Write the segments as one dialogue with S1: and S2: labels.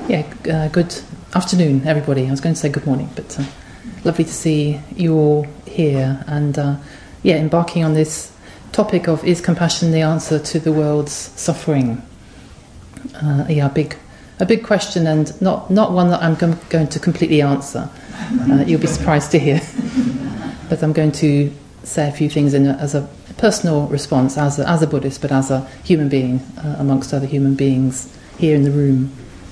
S1: Good afternoon, everybody. I was going to say good morning, but lovely to see you all here and embarking on this topic of is compassion the answer to the world's suffering? A big question, and not one that I'm going to completely answer. You'll be surprised to hear, but I'm going to say a few things as a personal response, as a Buddhist, but as a human being amongst other human beings here in the room.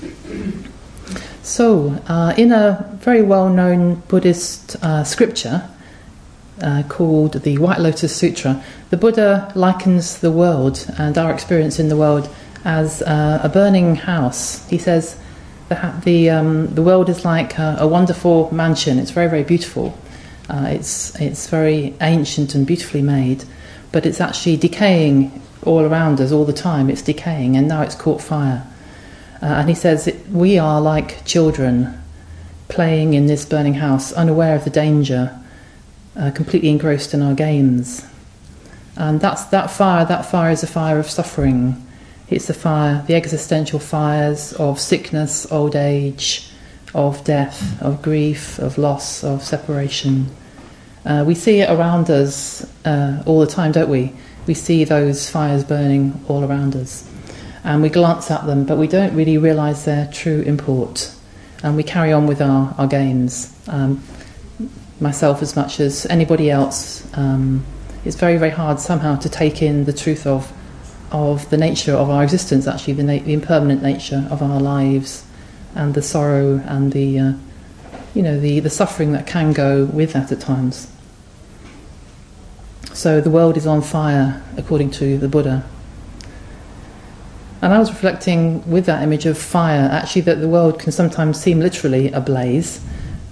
S1: So, in a very well-known Buddhist scripture called the White Lotus Sutra, the Buddha likens the world and our experience in the world as a burning house. He says the world is like a wonderful mansion. It's very, very beautiful. It's very ancient and beautifully made, but it's actually decaying all around us all the time. It's decaying, and now it's caught fire. And he says we are like children playing in this burning house, unaware of the danger, completely engrossed in our games. And that fire is a fire of suffering. It's the existential fires of sickness, old age, of death, of grief, of loss, of separation. We see it around us all the time, don't we? We see those fires burning all around us. And we glance at them, but we don't really realise their true import. And we carry on with our games. Myself as much as anybody else, it's very, very hard somehow to take in the truth of the nature of our existence, actually, the impermanent nature of our lives, and the sorrow and the suffering that can go with that at times. So the world is on fire, according to the Buddha. And I was reflecting with that image of fire, actually, that the world can sometimes seem literally ablaze.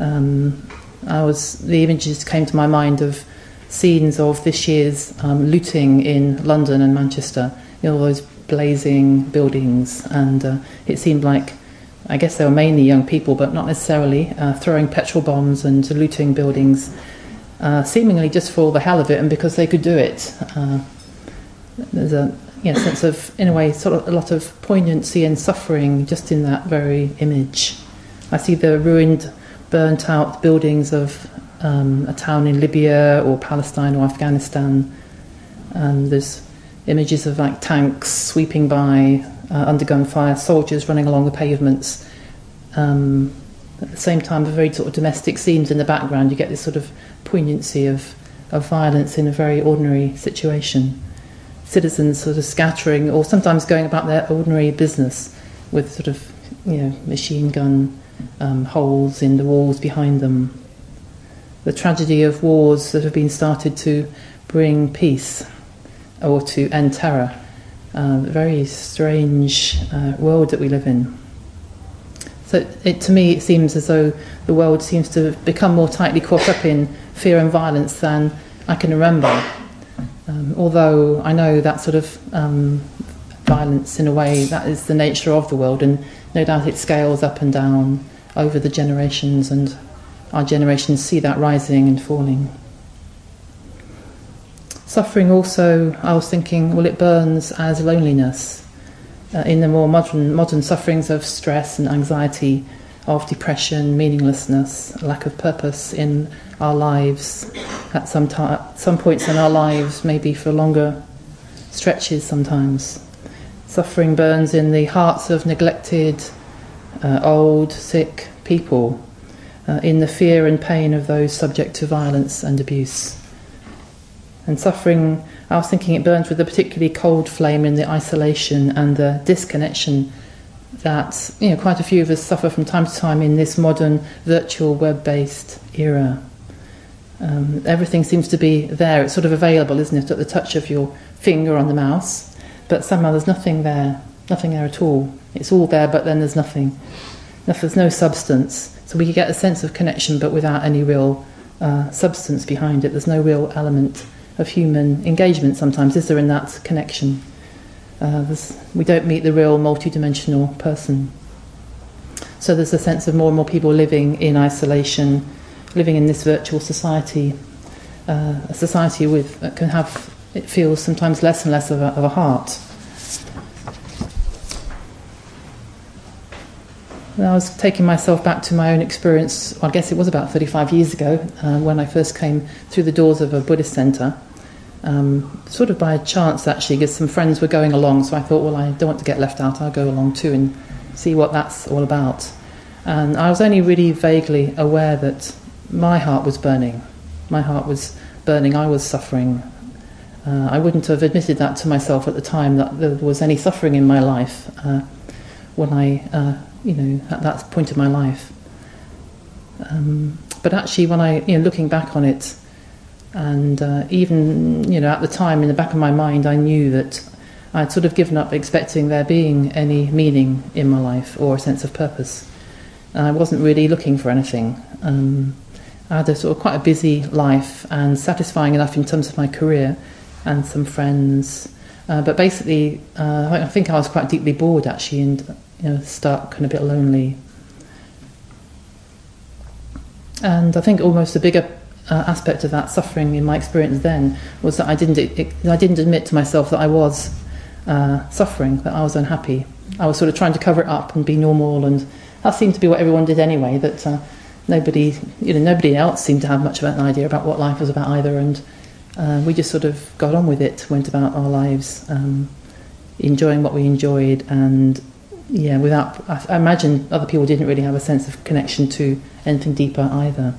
S1: The images came to my mind of scenes of this year's looting in London and Manchester. All those blazing buildings, and it seemed like, I guess they were mainly young people, but not necessarily, throwing petrol bombs and looting buildings, seemingly just for the hell of it and because they could do it. There's a sense of, in a way, sort of a lot of poignancy and suffering just in that very image. I see the ruined, burnt-out buildings of a town in Libya or Palestine or Afghanistan, and there's images of like tanks sweeping by under gunfire, soldiers running along the pavements. At the same time, the very sort of domestic scenes in the background, you get this sort of poignancy of violence in a very ordinary situation. Citizens sort of scattering, or sometimes going about their ordinary business with sort of, machine gun holes in the walls behind them. The tragedy of wars that have been started to bring peace or to end terror. A very strange world that we live in. So to me it seems as though the world seems to have become more tightly caught up in fear and violence than I can remember. Although I know that sort of violence, in a way, that is the nature of the world, and no doubt it scales up and down over the generations, and our generations see that rising and falling. Suffering also, I was thinking, it burns as loneliness. In the more modern sufferings of stress and anxiety, of depression, meaninglessness, lack of purpose in our lives at some points in our lives, maybe for longer stretches sometimes. Suffering burns in the hearts of neglected, old, sick people, in the fear and pain of those subject to violence and abuse. And suffering, I was thinking, it burns with a particularly cold flame in the isolation and the disconnection that quite a few of us suffer from time to time in this modern virtual web-based era. Everything seems to be there. It's sort of available, isn't it, at the touch of your finger on the mouse, but somehow there's nothing there at all. It's all there, but then there's nothing. There's no substance. So we get a sense of connection, but without any real substance behind it. There's no real element of human engagement sometimes, is there, in that connection? We don't meet the real multidimensional person. So there's a sense of more and more people living in isolation, living in this virtual society, a society that can have, it feels sometimes less and less of a heart. And I was taking myself back to my own experience. Well, I guess it was about 35 years ago when I first came through the doors of a Buddhist centre. Sort of by chance, actually, because some friends were going along, so I thought, well, I don't want to get left out, I'll go along too and see what that's all about. And I was only really vaguely aware that my heart was burning. My heart was burning, I was suffering. I wouldn't have admitted that to myself at the time, that there was any suffering in my life when I, at that point of my life. But actually, when I, looking back on it, and even, at the time, in the back of my mind, I knew that I'd sort of given up expecting there being any meaning in my life or a sense of purpose. And I wasn't really looking for anything. I had a sort of quite a busy life and satisfying enough in terms of my career and some friends. But basically, I think I was quite deeply bored, actually, and stuck and a bit lonely. And I think almost a bigger aspect of that suffering in my experience then was that I didn't admit to myself that I was suffering, that I was unhappy. I was sort of trying to cover it up and be normal, and that seemed to be what everyone did anyway. That nobody else seemed to have much of an idea about what life was about either, and we just sort of got on with it, went about our lives, enjoying what we enjoyed, and I imagine other people didn't really have a sense of connection to anything deeper either.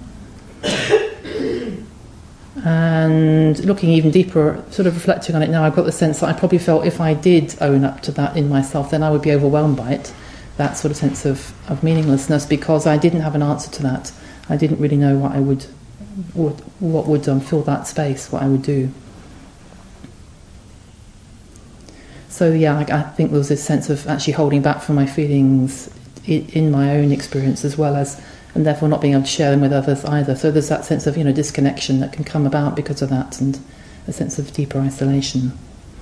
S1: And looking even deeper, sort of reflecting on it now, I've got the sense that I probably felt if I did own up to that in myself, then I would be overwhelmed by it, that sort of sense of meaninglessness, because I didn't have an answer to that. I didn't really know what would fill that space, what I would do. So I think there was this sense of actually holding back from my feelings in my own experience as well as, and therefore not being able to share them with others either. So there's that sense of disconnection that can come about because of that, and a sense of deeper isolation.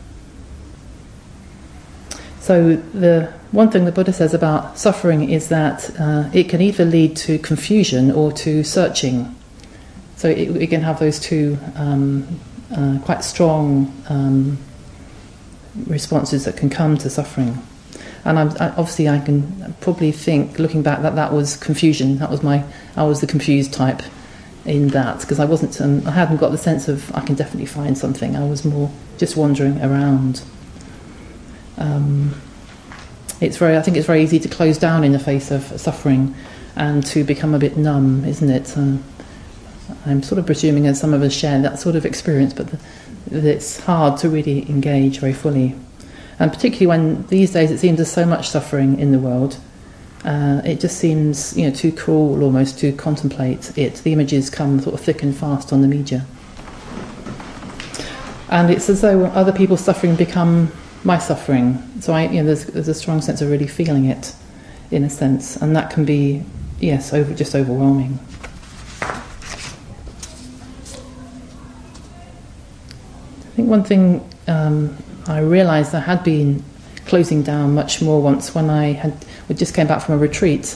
S1: So the one thing the Buddha says about suffering is that it can either lead to confusion or to searching. So it can have those two quite strong responses that can come to suffering. And I can probably think, looking back, that was confusion. I was the confused type in that, because I hadn't got the sense of I can definitely find something. I was more just wandering around. I think it's very easy to close down in the face of suffering and to become a bit numb, isn't it? I'm sort of presuming that some of us share that sort of experience, but it's hard to really engage very fully. And particularly when these days it seems there's so much suffering in the world, it just seems too cruel almost to contemplate it. The images come sort of thick and fast on the media. And it's as though other people's suffering become my suffering. So there's a strong sense of really feeling it, in a sense, and that can be, just overwhelming. I think one thing I realised I had been closing down much more once when we just came back from a retreat.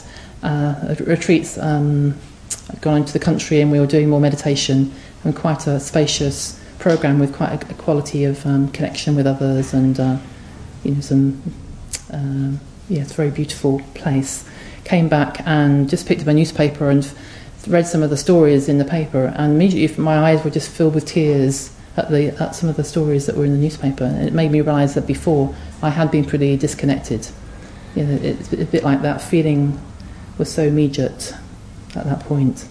S1: I'd gone into the country and we were doing more meditation, and quite a spacious program with quite a quality of connection with others, and it's a very beautiful place. Came back and just picked up a newspaper and read some of the stories in the paper, and immediately my eyes were just filled with tears at some of the stories that were in the newspaper, and it made me realise that before I had been pretty disconnected. It's a bit like that feeling was so immediate at that point.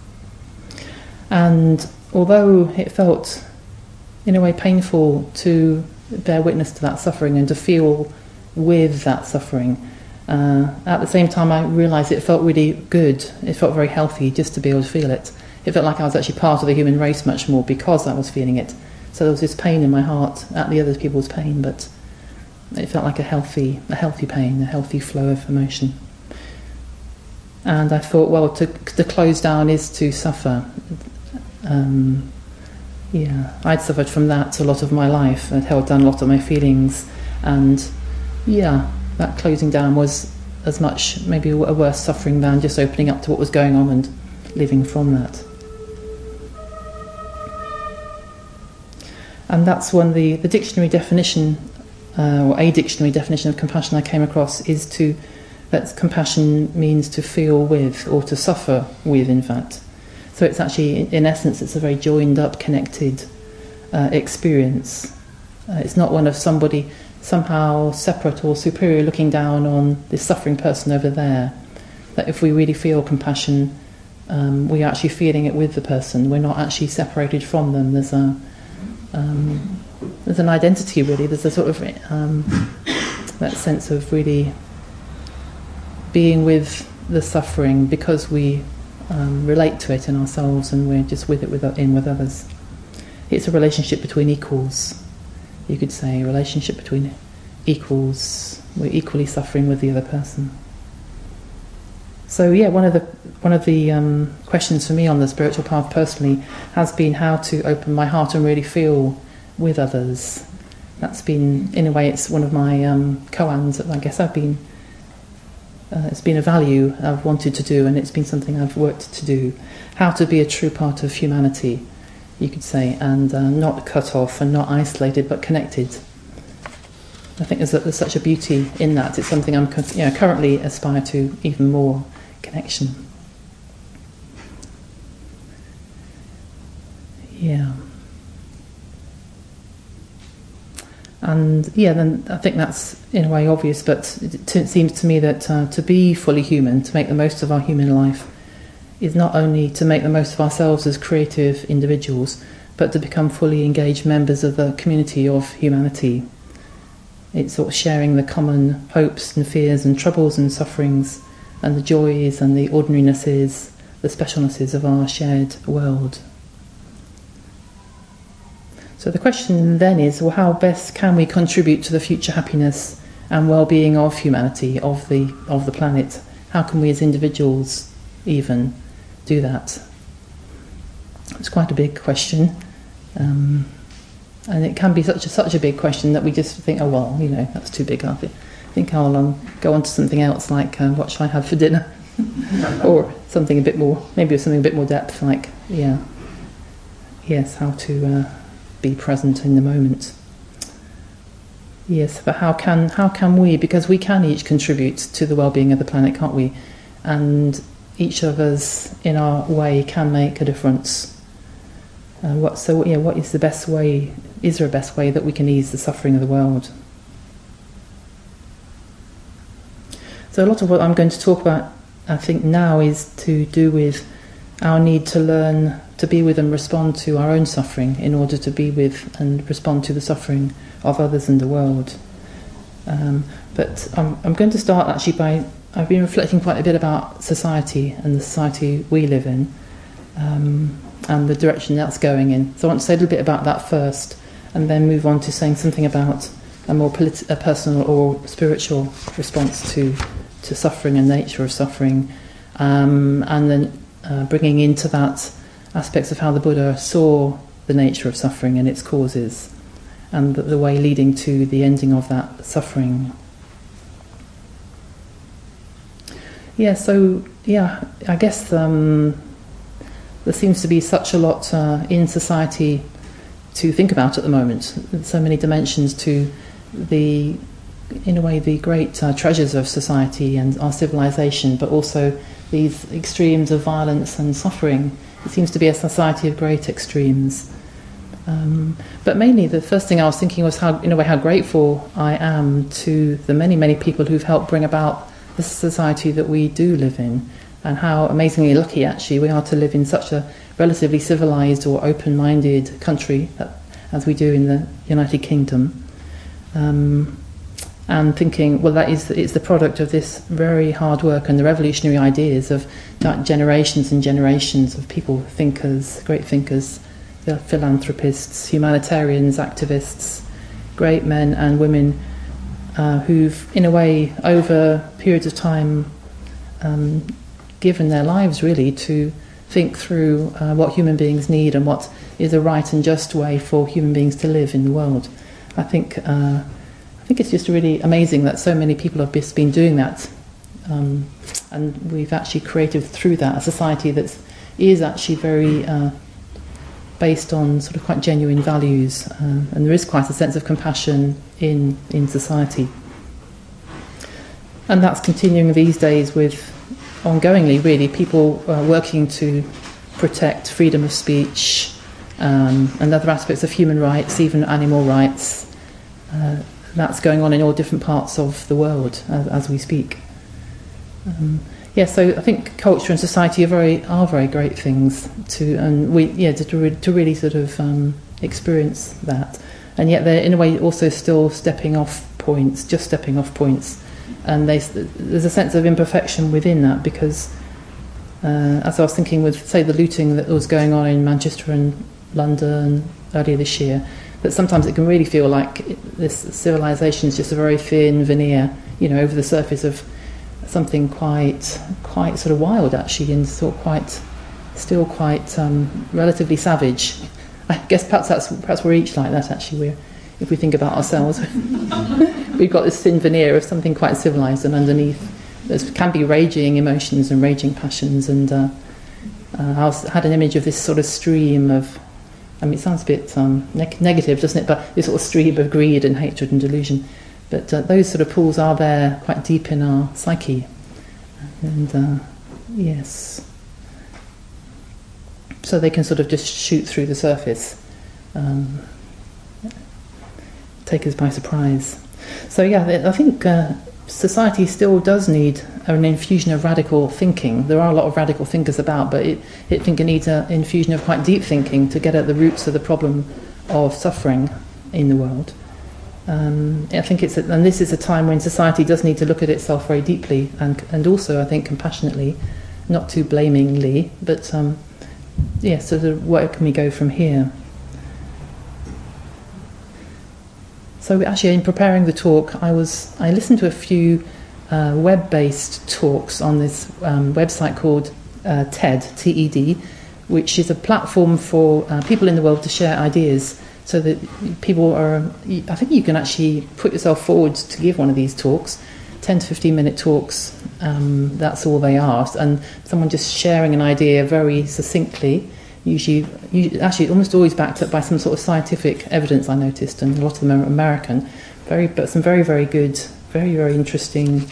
S1: And although it felt in a way painful to bear witness to that suffering and to feel with that suffering, at the same time I realised it felt really good. It felt very healthy just to be able to feel it. It felt like I was actually part of the human race much more because I was feeling it. So there was this pain in my heart at the other people's pain, but it felt like a healthy pain, a healthy flow of emotion. And I thought, well, to close down is to suffer. I'd suffered from that a lot of my life. I'd held down a lot of my feelings, and that closing down was as much maybe a worse suffering than just opening up to what was going on and living from that. And that's when the dictionary definition, or a dictionary definition of compassion I came across, is to That compassion means to feel with, or to suffer with, in fact. So it's actually, in essence, it's a very joined up, connected experience. It's not one of somebody somehow separate or superior looking down on this suffering person over there. That if we really feel compassion, we're actually feeling it with the person. We're not actually separated from them. There's an identity, really. There's a sort of that sense of really being with the suffering because we relate to it in ourselves, and we're just with it with others. It's a relationship between equals, you could say, a relationship between equals. We're equally suffering with the other person. So yeah, one of the questions for me on the spiritual path personally has been how to open my heart and really feel with others. That's been, in a way, it's one of my koans that I guess I've been. It's been a value I've wanted to do, and it's been something I've worked to do. How to be a true part of humanity, you could say, and not cut off and not isolated, but connected. I think there's such a beauty in that. It's something I'm currently aspire to even more connection. Yeah. And yeah, then I think that's in a way obvious, but it seems to me that to be fully human, to make the most of our human life, is not only to make the most of ourselves as creative individuals, but to become fully engaged members of the community of humanity. It's sort of sharing the common hopes and fears and troubles and sufferings and the joys and the ordinarynesses, the specialnesses of our shared world. So the question then is, well, how best can we contribute to the future happiness and well-being of humanity, of the planet? How can we as individuals even do that? It's quite a big question. And it can be such a big question that we just think, oh well, that's too big. I think I'll go on to something else, like what shall I have for dinner, or something a bit more, maybe something a bit more depth, like how to be present in the moment. Yes, but how can we? Because we can each contribute to the well-being of the planet, can't we? And each of us, in our way, can make a difference. What is the best way? Is there a best way that we can ease the suffering of the world? So a lot of what I'm going to talk about, I think now, is to do with our need to learn to be with and respond to our own suffering in order to be with and respond to the suffering of others in the world. But I'm going to start actually by, I've been reflecting quite a bit about society and the society we live in, and the direction that's going in. So I want to say a little bit about that first, and then move on to saying something about a more a personal or spiritual response to suffering and nature of suffering, and then bringing into that aspects of how the Buddha saw the nature of suffering and its causes, and the way leading to the ending of that suffering. I guess there seems to be such a lot in society to think about at the moment. There's so many dimensions to the great treasures of society and our civilization, but also these extremes of violence and suffering. It seems to be a society of great extremes. But mainly the first thing I was thinking was how grateful I am to the many, many people who've helped bring about the society that we do live in, and how amazingly lucky actually we are to live in such a relatively civilized or open-minded country as we do in the United Kingdom. And thinking, well, it's the product of this very hard work and the revolutionary ideas of generations and generations of people, thinkers, great thinkers, philanthropists, humanitarians, activists, great men and women who've, in a way, over periods of time, given their lives really to think through what human beings need and what is a right and just way for human beings to live in the world. I think it's just really amazing that so many people have just been doing that, and we've actually created through that a society that is actually very based on sort of quite genuine values, and there is quite a sense of compassion in society. And that's continuing these days with, ongoingly really, people working to protect freedom of speech and other aspects of human rights, even animal rights. That's going on in all different parts of the world as we speak. So I think culture and society are very great things to really sort of experience that, and yet they're in a way also still stepping off points, and there's a sense of imperfection within that, because as I was thinking with, say, the looting that was going on in Manchester and London earlier this year, that sometimes it can really feel like this civilization is just a very thin veneer, over the surface of something quite sort of wild, actually, and sort of still quite relatively savage. I guess perhaps we're each like that, actually. If we think about ourselves, we've got this thin veneer of something quite civilized, and underneath there can be raging emotions and raging passions. And I had an image of this sort of stream of, it sounds a bit negative, doesn't it? But this sort of stream of greed and hatred and delusion. But those sort of pools are there quite deep in our psyche. And yes. So they can sort of just shoot through the surface, take us by surprise. So I think society still does need an infusion of radical thinking. There are a lot of radical thinkers about, but I think it needs an infusion of quite deep thinking to get at the roots of the problem of suffering in the world. I think and this is a time when society does need to look at itself very deeply and also, I think, compassionately, not too blamingly, but so where can we go from here? So actually, in preparing the talk, I listened to a few web-based talks on this website called TED, TED, which is a platform for people in the world to share ideas, so that people I think you can actually put yourself forward to give one of these talks, 10 to 15 minute talks, that's all they are, and someone just sharing an idea very succinctly, usually actually almost always backed up by some sort of scientific evidence, I noticed, and a lot of them are American, but some very, very good, very, very interesting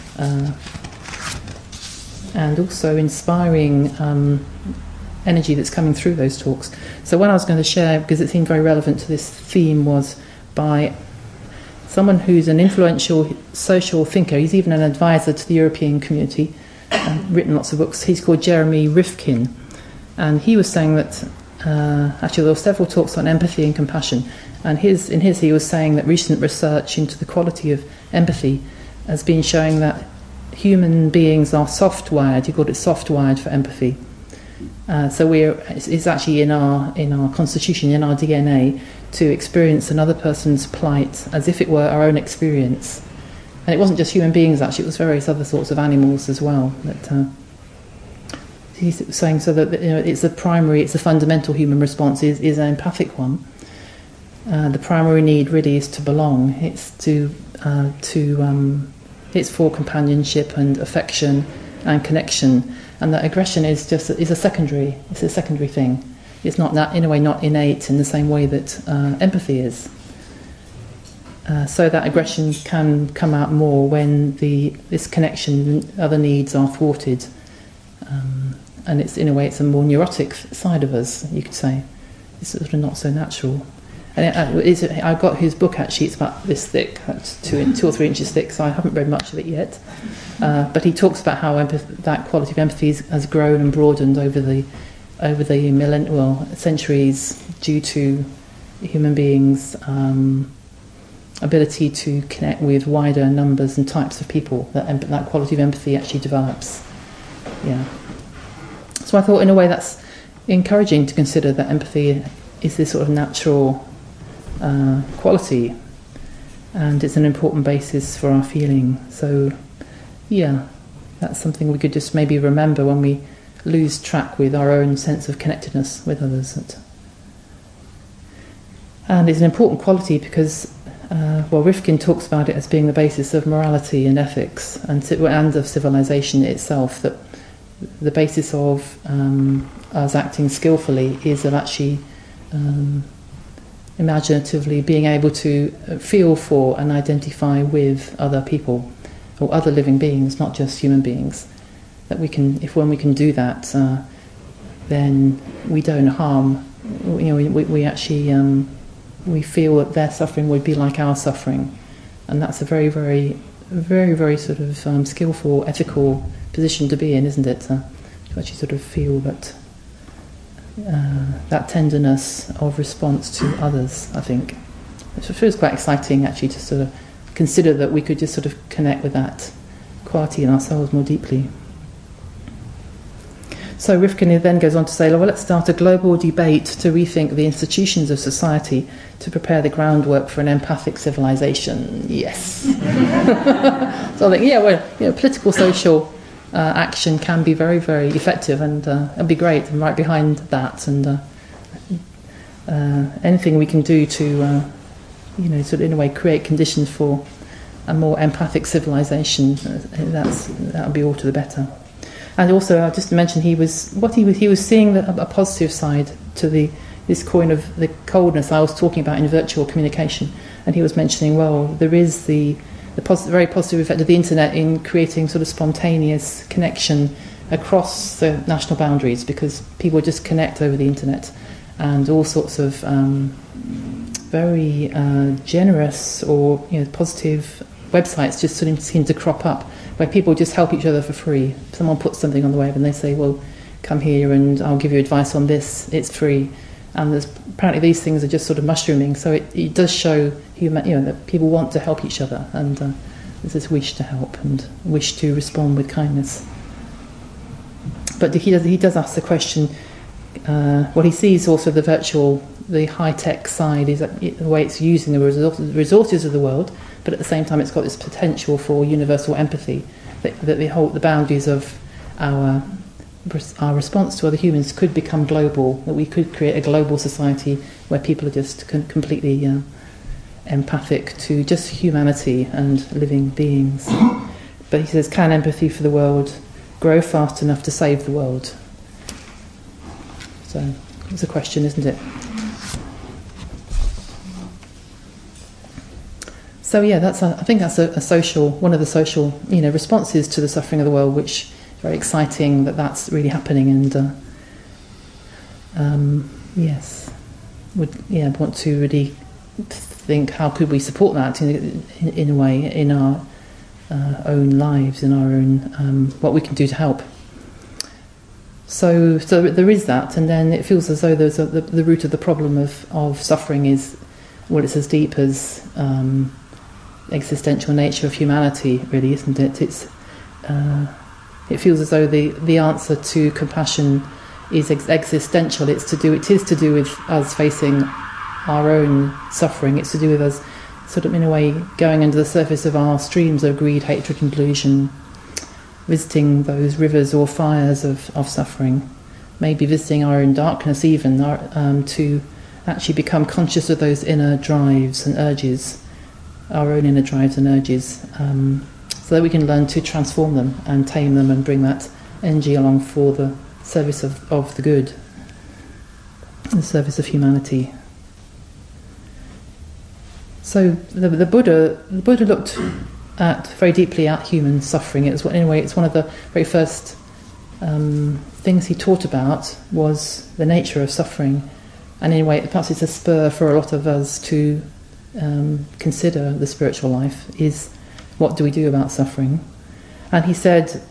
S1: and also inspiring energy that's coming through those talks. So what I was going to share, because it seemed very relevant to this theme, was by someone who's an influential social thinker. He's even an advisor to the European community, written lots of books. He's called Jeremy Rifkin, and he was saying that actually there were several talks on empathy and compassion, and in his he was saying that recent research into the quality of empathy has been showing that human beings are soft-wired. He called it soft-wired for empathy. So it's actually in our constitution, in our DNA, to experience another person's plight as if it were our own experience. And it wasn't just human beings, actually, it was various other sorts of animals as well. That he's saying, so that it's a fundamental human response is an empathic one. The primary need really is to belong. It's it's for companionship and affection and connection. And that aggression is a secondary thing. It's not that, in a way, not innate in the same way that empathy is. So that aggression can come out more when this connection and other needs are thwarted. And it's, in a way, it's a more neurotic side of us, you could say. It's sort of not so natural. And I got his book, actually. It's about this thick, 2 or 3 inches thick, so I haven't read much of it yet. But he talks about how that quality of empathy has grown and broadened over the centuries due to human beings' ability to connect with wider numbers and types of people. That quality of empathy actually develops. Yeah. So I thought, in a way, that's encouraging to consider that empathy is this sort of natural quality, and it's an important basis for our feeling. So, yeah, that's something we could just maybe remember when we lose track with our own sense of connectedness with others. And it's an important quality because, Rifkin talks about it as being the basis of morality and ethics and of civilization itself, that the basis of us acting skillfully is of actually imaginatively being able to feel for and identify with other people, or other living beings, not just human beings. That when we can do that, then we don't harm. We actually we feel that their suffering would be like our suffering, and that's a very, very, very, very sort of skillful, ethical position to be in, isn't it? To actually sort of feel that that tenderness of response to others. I think it feels quite exciting actually to sort of consider that we could just sort of connect with that quality in ourselves more deeply. So Rifkin then goes on to say, well, let's start a global debate to rethink the institutions of society to prepare the groundwork for an empathic civilization. Yes. So I think, political, social action can be very, very effective and be great. I'm right behind that. And anything we can do to, sort of in a way create conditions for a more empathic civilization, that would be all to the better. And also, just to mention, he was seeing a positive side to this coin of the coldness I was talking about in virtual communication, and he was mentioning, well, there is the very positive effect of the internet in creating sort of spontaneous connection across the national boundaries, because people just connect over the internet, and all sorts of very generous or positive websites just sort of seem to crop up, where people just help each other for free. Someone puts something on the web and they say, well, come here and I'll give you advice on this, it's free. And apparently these things are just sort of mushrooming, so it does show that people want to help each other, and there's this wish to help and wish to respond with kindness. But he does ask the question, what he sees also the high-tech side is that the way it's using the resources of the world, but at the same time it's got this potential for universal empathy, that the boundaries of our response to other humans could become global, that we could create a global society where people are just completely empathic to just humanity and living beings. But he says, can empathy for the world grow fast enough to save the world? So it's a question, isn't it? So yeah, I think that's one of the social responses to the suffering of the world, which is very exciting that's really happening, and would want to really think how could we support that in a way in our own lives, in our own what we can do to help. So there is that, and then it feels as though there's the root of the problem of suffering is, well, it's as deep as existential nature of humanity, really, isn't it? It feels as though the answer to compassion is existential. It is to do with us facing our own suffering. It's to do with us, sort of in a way, going under the surface of our streams of greed, hatred, and delusion, visiting those rivers or fires of suffering, maybe visiting our own darkness even, to actually become conscious of those inner drives and urges, our own inner drives and urges, so that we can learn to transform them and tame them and bring that energy along for the service of the good, the service of humanity. So the Buddha looked very deeply at human suffering. It was, in a way, it's one of the very first things he taught about was the nature of suffering, and in a way, perhaps it's a spur for a lot of us to consider the spiritual life, is what do we do about suffering? And he said,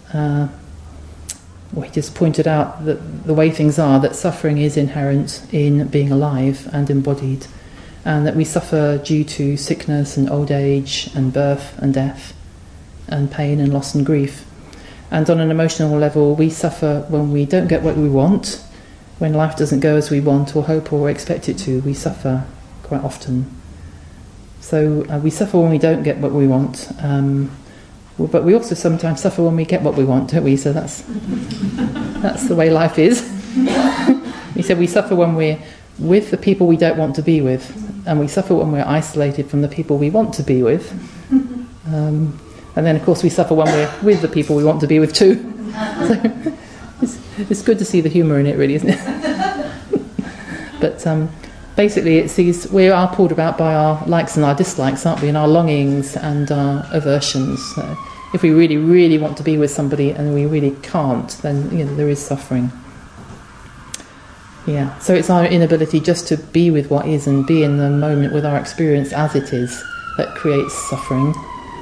S1: he just pointed out that the way things are, that suffering is inherent in being alive and embodied, and that we suffer due to sickness and old age and birth and death and pain and loss and grief. And on an emotional level, we suffer when we don't get what we want, when life doesn't go as we want or hope or expect it to. We suffer quite often. So we suffer when we don't get what we want, but we also sometimes suffer when we get what we want, don't we? So that's the way life is. He said we suffer when we're with the people we don't want to be with, and we suffer when we're isolated from the people we want to be with. And then, of course, we suffer when we're with the people we want to be with too. So it's good to see the humour in it, really, isn't it? But basically, it sees we are pulled about by our likes and our dislikes, aren't we, and our longings and our aversions. So if we really, really want to be with somebody and we really can't, then there is suffering. Yeah, so it's our inability just to be with what is and be in the moment with our experience as it is that creates suffering.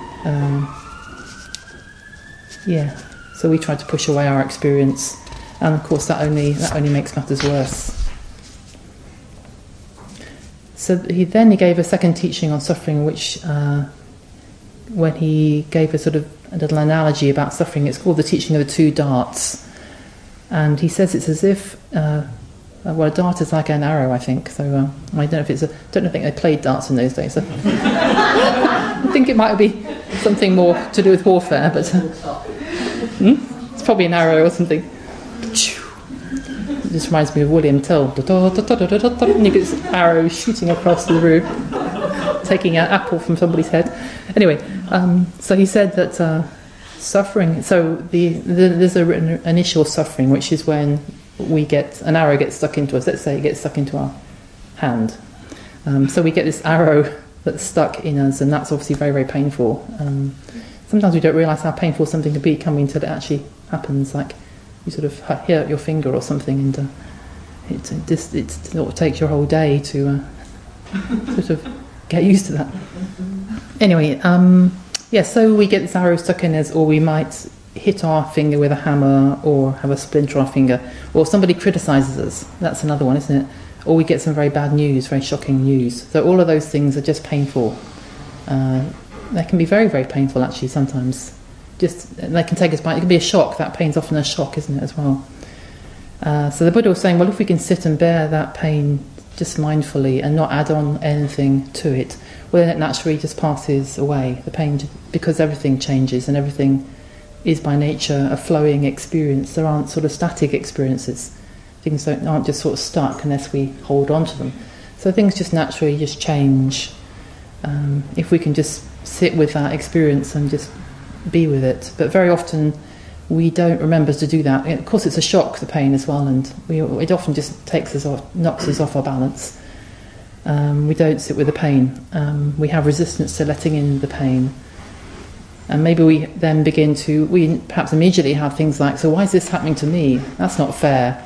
S1: So we try to push away our experience, and of course that only makes matters worse. So he gave a second teaching on suffering, which when he gave a sort of a little analogy about suffering, it's called the teaching of the two darts. And he says it's as if a dart is like an arrow, I think. So I don't think they played darts in those days. So I think it might be something more to do with warfare, but it's probably an arrow or something. It just reminds me of William Tell. And you get this arrow shooting across the room, taking an apple from somebody's head. Anyway, so he said that suffering. So there's an initial suffering, which is when an arrow gets stuck into us. Let's say it gets stuck into our hand. So we get this arrow that's stuck in us, and that's obviously very, very painful. Sometimes we don't realise how painful something can be coming until it actually happens. Like you sort of hurt your finger or something, and it sort of takes your whole day to sort of get used to that. Anyway, so we get this arrow stuck in us, or we might hit our finger with a hammer, or have a splinter on our finger, or somebody criticises us. That's another one, isn't it? Or we get some very bad news, very shocking news. So all of those things are just painful. They can be very, very painful, actually, sometimes. They can take us by. It can be a shock. That pain's often a shock, isn't it, as well? So the Buddha was saying, well, if we can sit and bear that pain just mindfully and not add on anything to it, well, then it naturally just passes away, the pain, because everything changes and everything is by nature a flowing experience. There aren't sort of static experiences. Things aren't just sort of stuck unless we hold on to them. So things just naturally just change. If we can just sit with that experience and just be with it. But very often we don't remember to do that. Of course, it's a shock, the pain as well, and it often just knocks us off our balance. We don't sit with the pain. We have resistance to letting in the pain. And maybe we then we perhaps immediately have things like, so why is this happening to me? That's not fair.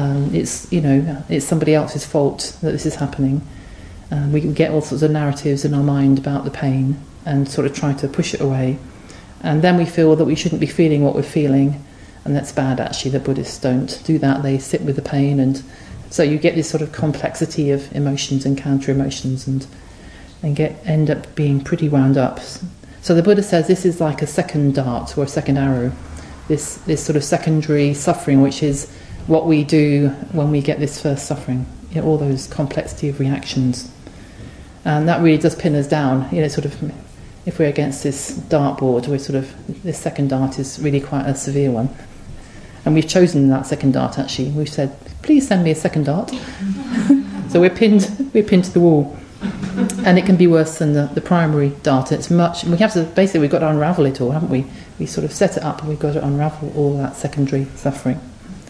S1: It's somebody else's fault that this is happening. We can get all sorts of narratives in our mind about the pain and sort of try to push it away. And then we feel that we shouldn't be feeling what we're feeling, and that's bad, actually. The Buddhists don't do that. They sit with the pain, and so you get this sort of complexity of emotions and counter-emotions, and end up being pretty wound up. So the Buddha says this is like a second dart or a second arrow, this sort of secondary suffering, which is what we do when we get this first suffering, all those complexity of reactions. And that really does pin us down, sort of. If we're against this dartboard, this second dart is really quite a severe one. And we've chosen that second dart, actually. We've said, please send me a second dart. So we're pinned to the wall. And it can be worse than the primary dart. We've got to unravel it all, haven't we? We sort of set it up and we've got to unravel all that secondary suffering.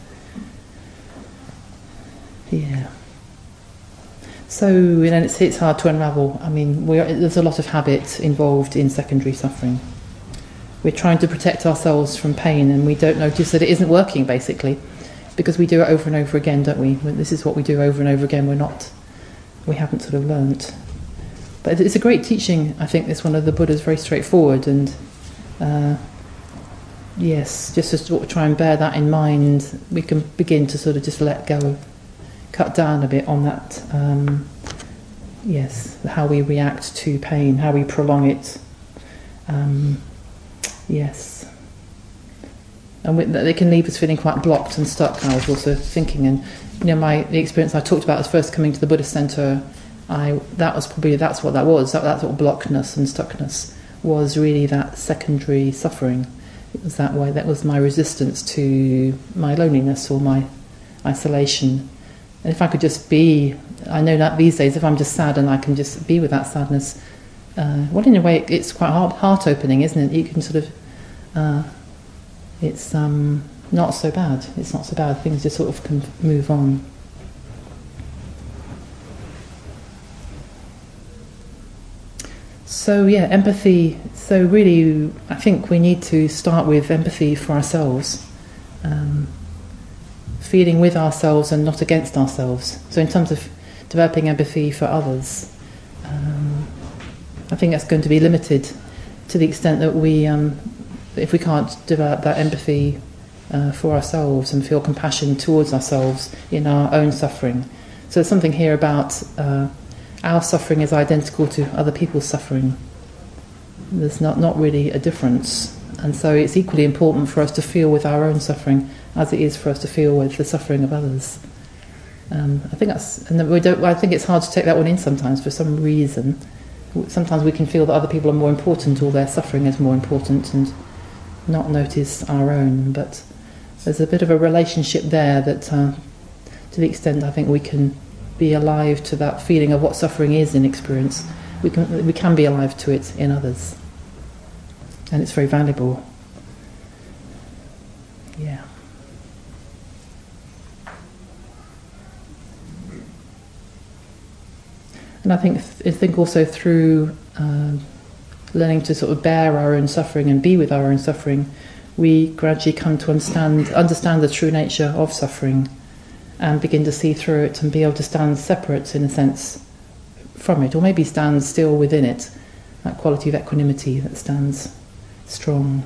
S1: Yeah. So, it's hard to unravel. I mean, there's a lot of habit involved in secondary suffering. We're trying to protect ourselves from pain, and we don't notice that it isn't working, basically, because we do it over and over again, don't we? This is what we do over and over again. We haven't sort of learnt. But it's a great teaching, I think, this one of the Buddha's, very straightforward, and just to sort of try and bear that in mind, we can begin to sort of just let go, cut down a bit on that, how we react to pain, how we prolong it, and they can leave us feeling quite blocked and stuck. I was also thinking, and the experience I talked about as first coming to the Buddhist Centre, that's what that was. That sort of blockedness and stuckness was really that secondary suffering. It was that way. That was my resistance to my loneliness or my isolation. And if I could just be, I know that these days, if I'm just sad and I can just be with that sadness, in a way it's quite heart-opening, isn't it? You can sort of, it's not so bad. It's not so bad. Things just sort of can move on. So So empathy. So really, I think we need to start with empathy for ourselves, feeling with ourselves and not against ourselves. So in terms of developing empathy for others, I think that's going to be limited to the extent that if we can't develop that empathy for ourselves and feel compassion towards ourselves in our own suffering. So there's something here about our suffering is identical to other people's suffering. There's not really a difference, and so it's equally important for us to feel with our own suffering as it is for us to feel with the suffering of others. I think I think it's hard to take that one in sometimes for some reason. Sometimes we can feel that other people are more important, or their suffering is more important, and not notice our own. But there's a bit of a relationship there that, to the extent I think we can be alive to that feeling of what suffering is in experience, we can be alive to it in others, and it's very valuable. Yeah. And I think also through learning to sort of bear our own suffering and be with our own suffering, we gradually come to understand the true nature of suffering, and begin to see through it and be able to stand separate, in a sense, from it, or maybe stand still within it, that quality of equanimity that stands strong.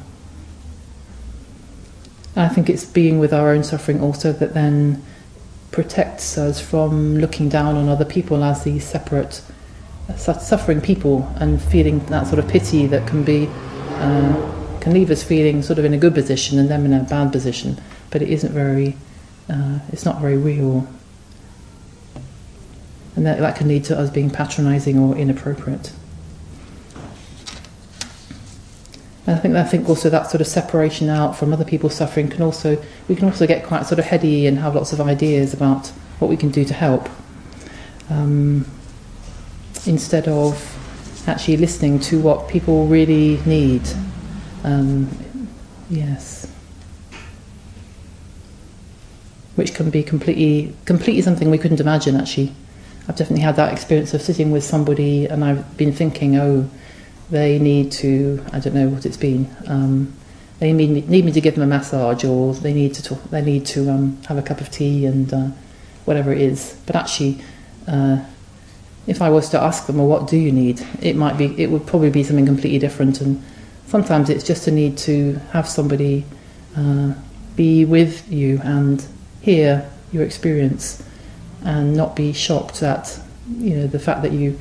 S1: And I think it's being with our own suffering also that then protects us from looking down on other people as these separate suffering people, and feeling that sort of pity that can leave us feeling sort of in a good position and them in a bad position, but it's not very real, and that can lead to us being patronising or inappropriate. And I think also that sort of separation out from other people's suffering we can also get quite sort of heady and have lots of ideas about what we can do to help, instead of actually listening to what people really need. Yes. Which can be completely something we couldn't imagine, actually. I've definitely had that experience of sitting with somebody and I've been thinking, they need to, I don't know what it's been, they need me to give them a massage, or they need to have a cup of tea and whatever it is. But actually, if I was to ask them, well, what do you need? It would probably be something completely different. And sometimes it's just a need to have somebody be with you and hear your experience, and not be shocked at the fact that you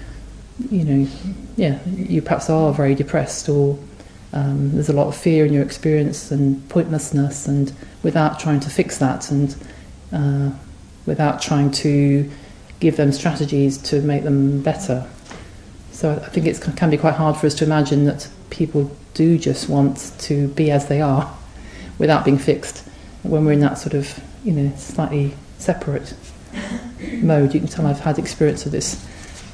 S1: perhaps are very depressed, or there's a lot of fear in your experience and pointlessness, and without trying to fix that, and without trying to give them strategies to make them better. So I think it can be quite hard for us to imagine that people do just want to be as they are without being fixed, when we're in that sort of slightly separate mode. You can tell I've had experience of this.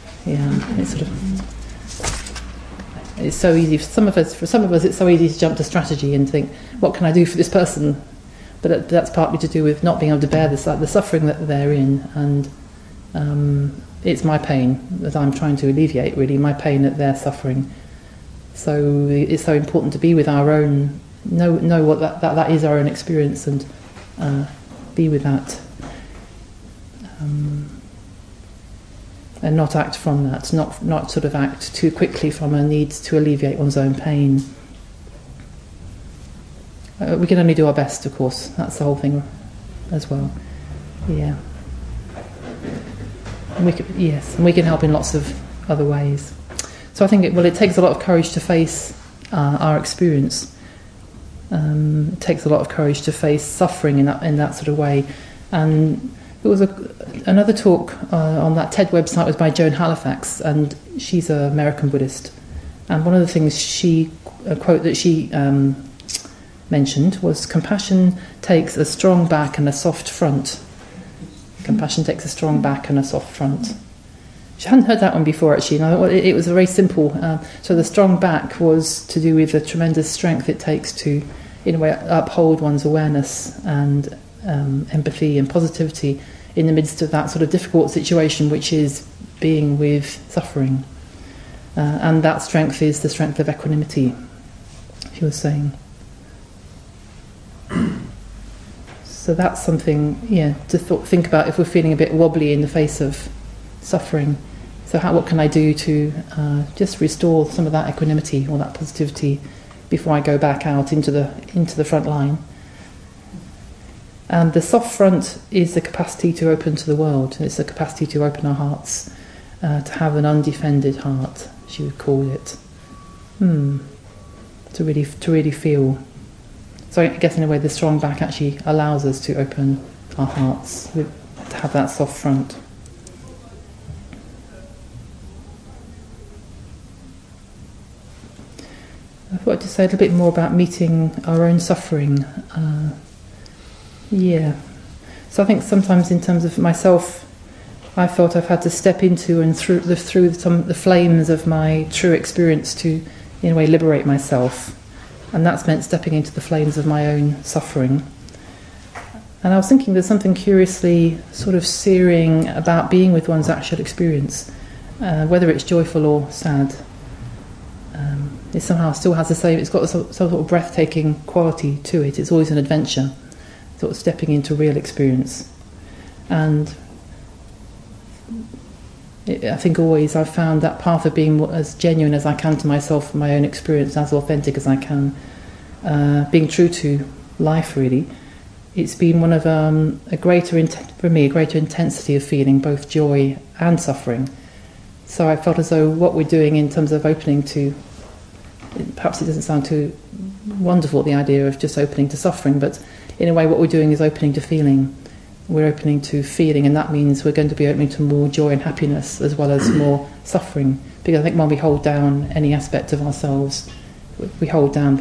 S1: It's so easy for some of us it's so easy to jump to strategy and think, what can I do for this person? But that's partly to do with not being able to bear the suffering that they're in, and it's my pain that I'm trying to alleviate, really, my pain that they're suffering. So it's so important to be with our own, know what that is, our own experience, and be with that, and not act from that, not sort of act too quickly from a need to alleviate one's own pain. We can only do our best, of course. That's the whole thing as well. Yeah. And we can help in lots of other ways. So I think it takes a lot of courage to face our experience. It takes a lot of courage to face suffering in that sort of way. And there was another talk on that TED website was by Joan Halifax, and she's an American Buddhist. And one of the things a quote that she mentioned was, "Compassion takes a strong back and a soft front." Compassion takes a strong back and a soft front. She hadn't heard that one before, actually. And it was very simple. So the strong back was to do with the tremendous strength it takes to, in a way, uphold one's awareness and empathy and positivity in the midst of that sort of difficult situation, which is being with suffering. and that strength is the strength of equanimity, she was saying. So that's something, to think about if we're feeling a bit wobbly in the face of suffering. So what can I do to just restore some of that equanimity or that positivity before I go back out into the front line? And the soft front is the capacity to open to the world. It's the capacity to open our hearts, to have an undefended heart, she would call it. To really feel. So I guess in a way the strong back actually allows us to open our hearts, to have that soft front. I thought to say a little bit more about meeting our own suffering. So I think sometimes in terms of myself, I felt I've had to step into and through the flames of my true experience to, in a way, liberate myself. And that's meant stepping into the flames of my own suffering. And I was thinking there's something curiously sort of searing about being with one's actual experience, whether it's joyful or sad. It somehow still has the same, it's got some sort of breathtaking quality to it. It's always an adventure, sort of stepping into real experience. And I think always I've found that path of being as genuine as I can to myself, my own experience, as authentic as I can, being true to life really. It's been one of a greater intensity of feeling both joy and suffering. So I felt as though what we're doing in terms of opening to, perhaps it doesn't sound too wonderful, the idea of just opening to suffering, but in a way what we're doing is opening to feeling. We're opening to feeling, and that means we're going to be opening to more joy and happiness as well as more suffering. Because I think when we hold down any aspect of ourselves, we hold down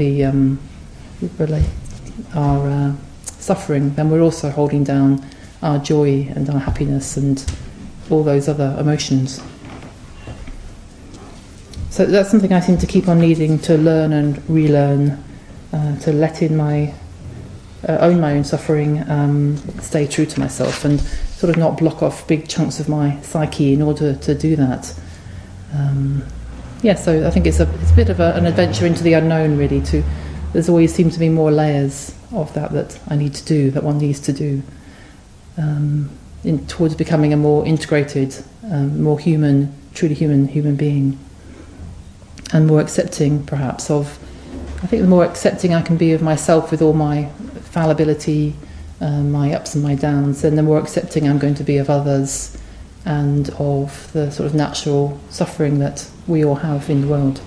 S1: our suffering, then we're also holding down our joy and our happiness and all those other emotions. So that's something I seem to keep on needing to learn and relearn, to let in own my own suffering, stay true to myself, and sort of not block off big chunks of my psyche in order to do that. So I think it's a bit of an adventure into the unknown, really. There's always seemed to be more layers of that I need to do, that one needs to do, towards becoming a more integrated, more human, truly human being, and more accepting, perhaps, I think the more accepting I can be of myself with all my fallibility, my ups and my downs, then the more accepting I'm going to be of others and of the sort of natural suffering that we all have in the world.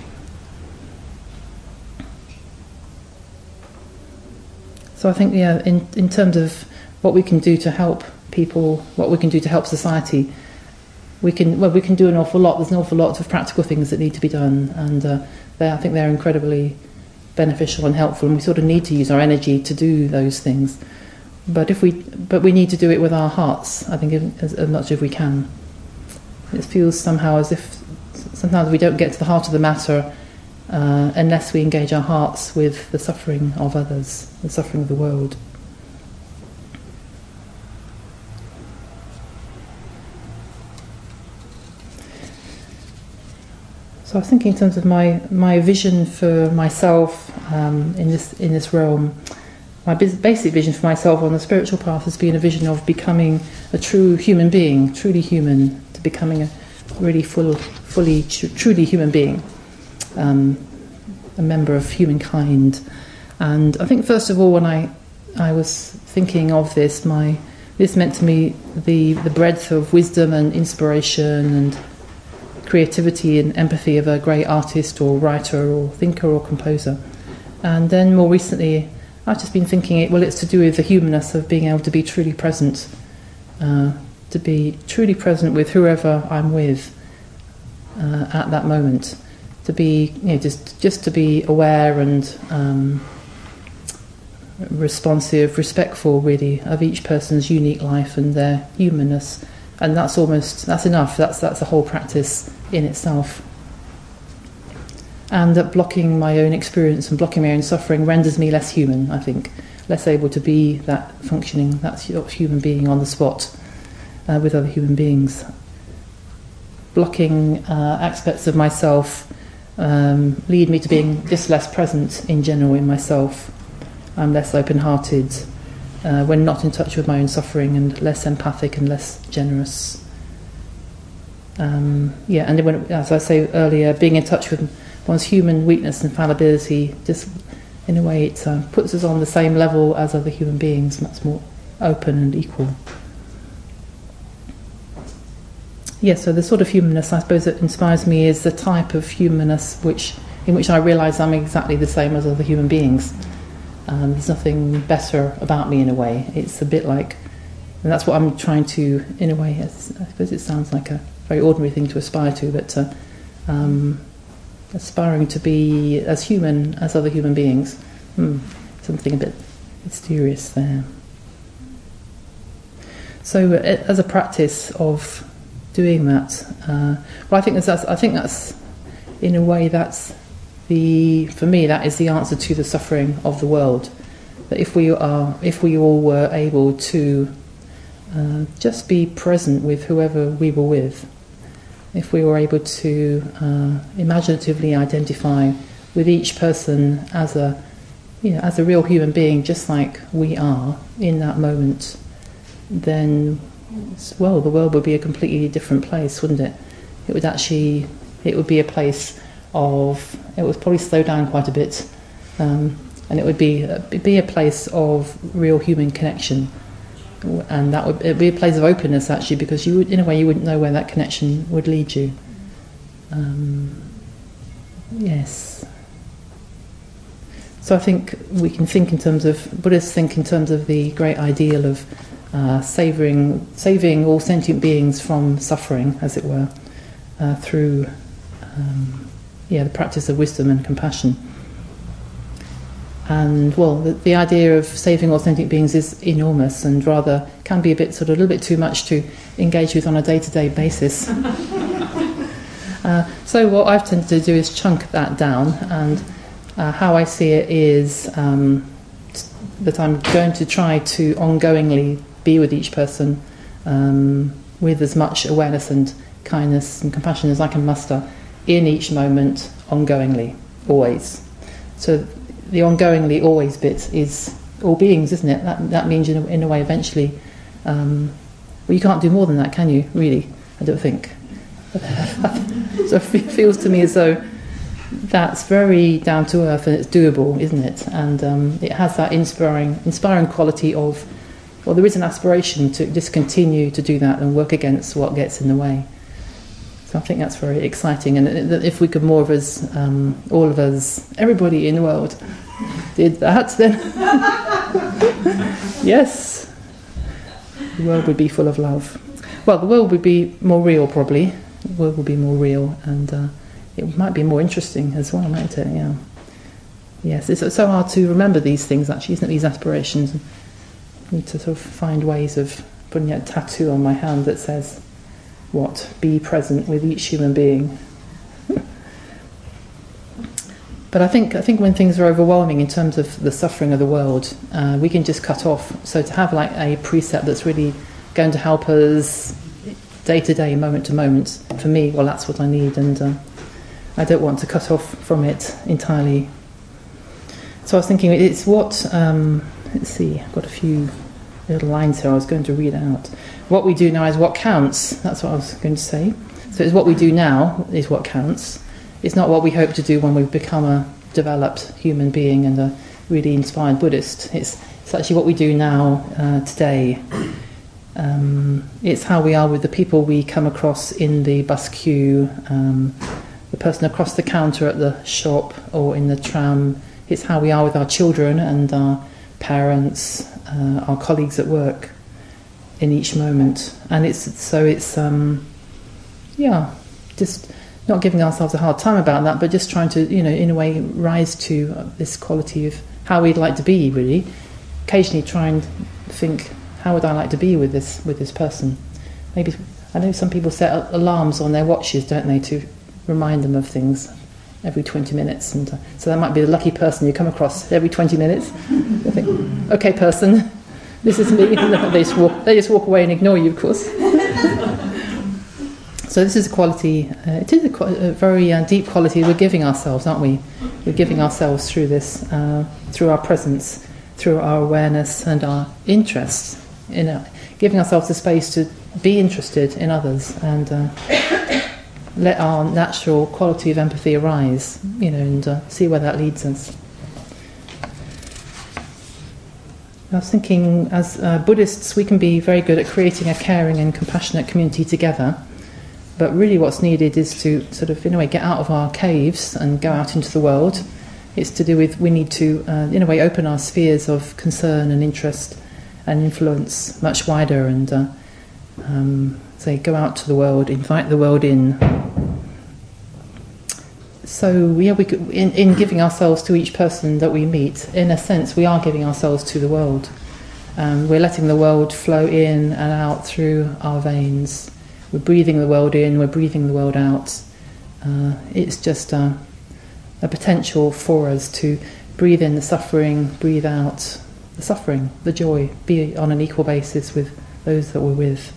S1: So I think, in terms of what we can do to help people, what we can do to help society, we can do an awful lot. There's an awful lot of practical things that need to be done, and I think they're incredibly beneficial and helpful, and we sort of need to use our energy to do those things. But we need to do it with our hearts, I think, as much as we can. It feels somehow as if sometimes we don't get to the heart of the matter unless we engage our hearts with the suffering of others, the suffering of the world. So I was thinking in terms of my vision for myself in this realm. My basic vision for myself on the spiritual path has been a vision of becoming a true human being, truly human, to becoming a really truly human being, a member of humankind. And I think first of all, when I was thinking of this, this meant to me the breadth of wisdom and inspiration and creativity and empathy of a great artist or writer or thinker or composer. And then more recently, I've just been thinking, it's to do with the humanness of being able to be truly present, to be truly present with whoever I'm with at that moment, to be, just to be aware and responsive, respectful, really, of each person's unique life and their humanness. And that's enough. That's a whole practice in itself. And that blocking my own experience and blocking my own suffering renders me less human, I think, less able to be that functioning, that human being on the spot with other human beings. blocking aspects of myself lead me to being just less present in general in myself. I'm less open-hearted when not in touch with my own suffering, and less empathic and less generous. And when, as I say earlier, being in touch with one's human weakness and fallibility, just in a way it puts us on the same level as other human beings, much more open and equal. So the sort of humanness, I suppose, that inspires me is the type of humanness in which I realise I'm exactly the same as other human beings. There's nothing better about me in a way. It's a bit like, and that's what I'm trying to, in a way, I suppose it sounds like a very ordinary thing to aspire to, but aspiring to be as human as other human beings. Something a bit mysterious there. So as a practice of doing that, I think that's in a way for me that is the answer to the suffering of the world. That if we all were able to just be present with whoever we were with, if we were able to imaginatively identify with each person as a real human being, just like we are in that moment, then the world would be a completely different place, wouldn't it? It would be a place it would probably slow down quite a bit, and it would be a place of real human connection, and it'd be a place of openness actually, because you would, in a way, you wouldn't know where that connection would lead you. Yes. So I think we can think in terms of, Buddhists think in terms of the great ideal of saving all sentient beings from suffering, as it were, through the practice of wisdom and compassion. And the idea of saving all sentient beings is enormous, and rather can be a little bit too much to engage with on a day-to-day basis. So what I've tended to do is chunk that down, and how I see it is that I'm going to try to ongoingly be with each person with as much awareness and kindness and compassion as I can muster in each moment, ongoingly, always. So the ongoingly always bit is all beings, isn't it? That means in a way eventually, you can't do more than that, can you, really? I don't think. So it feels to me as though that's very down to earth and it's doable, isn't it? And it has that inspiring quality of, there is an aspiration to just continue to do that and work against what gets in the way. So I think that's very exciting, and if we could, more of us, all of us, everybody in the world, did that, then yes, the world would be full of love. The world would be more real, probably. The world would be more real, and it might be more interesting as well, mightn't it? Yeah. Yes, it's so hard to remember these things, actually, isn't it? These aspirations. I need to sort of find ways of putting a tattoo on my hand that says, be present with each human being. But I think when things are overwhelming in terms of the suffering of the world, we can just cut off. So to have like a precept that's really going to help us day to day, moment to moment, for me, that's what I need, and I don't want to cut off from it entirely. So I was thinking, it's what, let's see, I've got a few little lines here I was going to read out. What we do now is what counts. That's what I was going to say. So it's what we do now is what counts. It's not what we hope to do when we've become a developed human being and a really inspired Buddhist. It's actually what we do now, today. It's how we are with the people we come across in the bus queue, the person across the counter at the shop or in the tram. It's how we are with our children and our parents, our colleagues at work in each moment. And it's just not giving ourselves a hard time about that, but just trying to, in a way, rise to this quality of how we'd like to be, really. Occasionally try and think, how would I like to be with this person? Maybe, I know some people set alarms on their watches, don't they, to remind them of things every 20 minutes, and so that might be the lucky person you come across every 20 minutes. You think, okay, person, this is me. They just walk away and ignore you, of course. So this is a quality, it is a very deep quality we're giving ourselves, aren't we? We're giving ourselves through this, through our presence, through our awareness and our interest, giving ourselves the space to be interested in others and let our natural quality of empathy arise, and see where that leads us. I was thinking, as Buddhists, we can be very good at creating a caring and compassionate community together. But really what's needed is to sort of, in a way, get out of our caves and go out into the world. It's to do with, we need to, in a way, open our spheres of concern and interest and influence much wider and, say, go out to the world, invite the world in. So, we could, in giving ourselves to each person that we meet, in a sense, we are giving ourselves to the world. We're letting the world flow in and out through our veins. We're breathing the world in, we're breathing the world out. It's just a potential for us to breathe in the suffering, breathe out the suffering, the joy, be on an equal basis with those that we're with.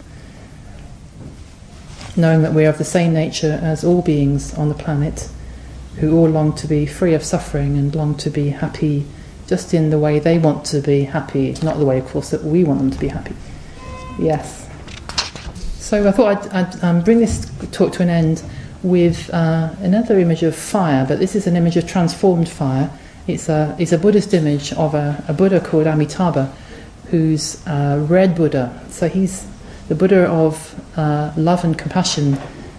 S1: Knowing that we're of the same nature as all beings on the planet, who all long to be free of suffering and long to be happy just in the way they want to be happy, not the way, of course, that we want them to be happy. Yes. So I thought I'd bring this talk to an end with another image of fire, but this is an image of transformed fire. It's a Buddhist image of a Buddha called Amitabha, who's a red Buddha. So he's the Buddha of love and compassion,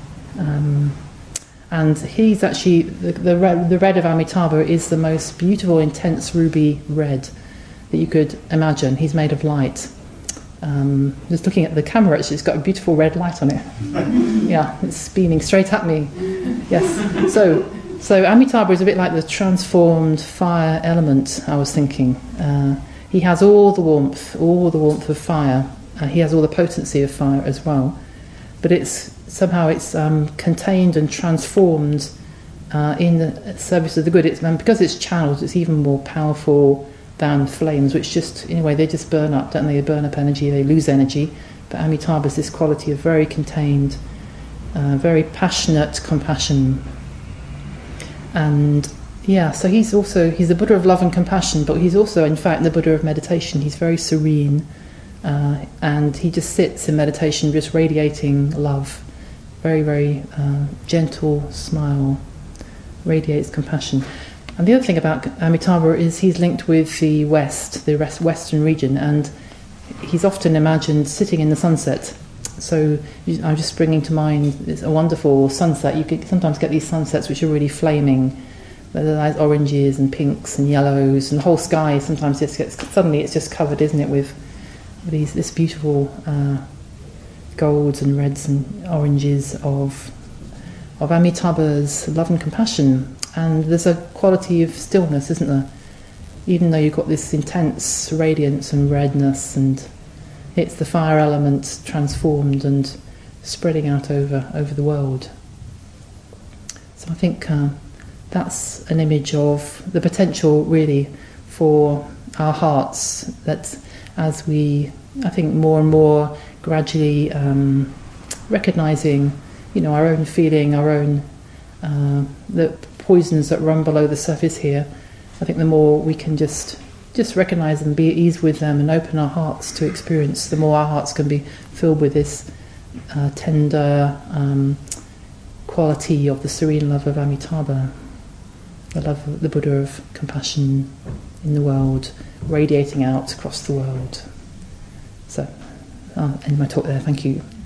S1: and he's actually the red of Amitabha is the most beautiful, intense ruby red that you could imagine. He's made of light. Just looking at the camera, actually, it's got a beautiful red light on it. Yeah, it's beaming straight at me. Yes. So Amitabha is a bit like the transformed fire element, I was thinking. He has all the warmth of fire. He has all the potency of fire as well. But it's contained and transformed in the service of the good. Because it's channeled, it's even more powerful than flames, which just, in a way, they just burn up, don't they? They burn up energy, they lose energy. But Amitabha has this quality of very contained, very passionate compassion. And yeah, so he's the Buddha of love and compassion, but he's also, in fact, the Buddha of meditation. He's very serene, and he just sits in meditation, just radiating love. Very, very gentle smile, radiates compassion. And the other thing about Amitabha is he's linked with the Western region, and he's often imagined sitting in the sunset. So I'm just bringing to mind, it's a wonderful sunset. You can sometimes get these sunsets which are really flaming. They're like oranges and pinks and yellows, and the whole sky sometimes just gets, suddenly it's just covered, isn't it, with this beautiful golds and reds and oranges of Amitabha's love and compassion. And there's a quality of stillness, isn't there? Even though you've got this intense radiance and redness, and it's the fire element transformed and spreading out over the world. So I think that's an image of the potential, really, for our hearts, that as we, I think, more and more gradually recognising, our own feeling, our own the poisons that run below the surface here, I think the more we can just recognise them, be at ease with them, and open our hearts to experience, the more our hearts can be filled with this tender quality of the serene love of Amitabha, the love of the Buddha of compassion in the world, radiating out across the world. So I'll end my talk there. Thank you.